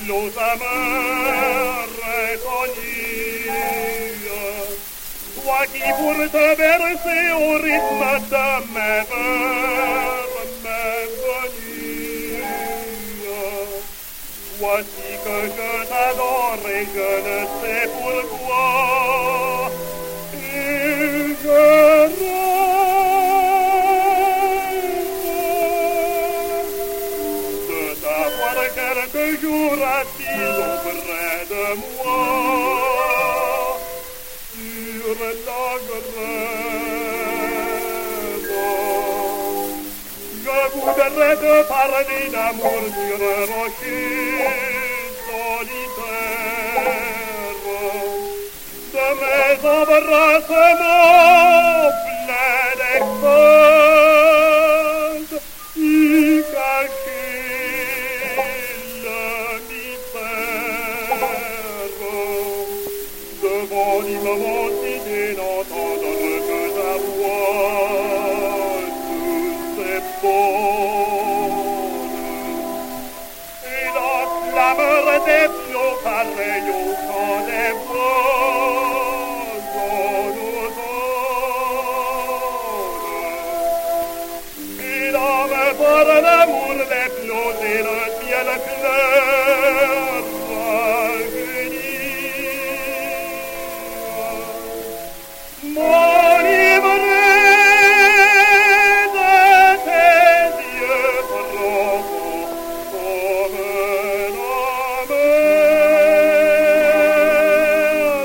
flots amers reconnus. Toi qui pour te verser au rythme de mes vers m'es venu. Voici que je t'adore et je ne sais pourquoi. Et je rêve de t'avoir quelques jours assis auprès de moi sur la grève. Je voudrais te parler d'amour sur un rocher solitaire, de mes embrassements pleins d'extase, y cacher le mystère. Devant l'immensité, n'entendre que ta voix, c'est bonne. Et la clameur des flots pareils au chant des poissons automne. Et l'homme par l'amour des flots et le ciel clair rajeunit. M'enivrer de tes yeux profonds comme la mer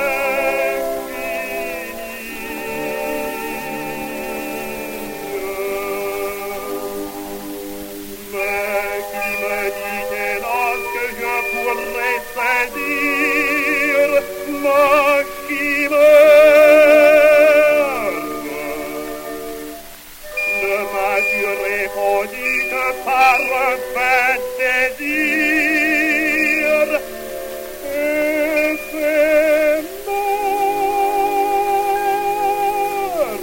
infinie. Mais qui me dit hélas que je pourrais saisir ma chimère? Ne m'as-tu répondu que par un fait désir? Éphémère.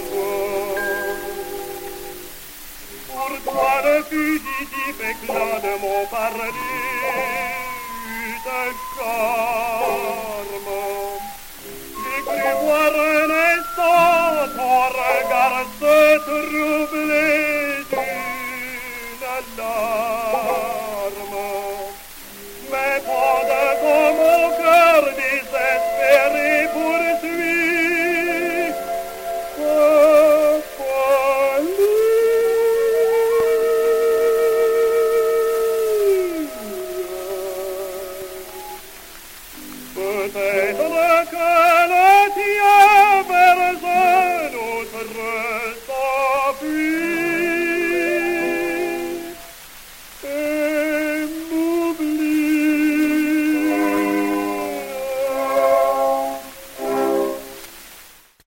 Pour toi le fugitif éclat de mon parler de charme. J'ai cru voir un instant ton regard se troubler d'une larme.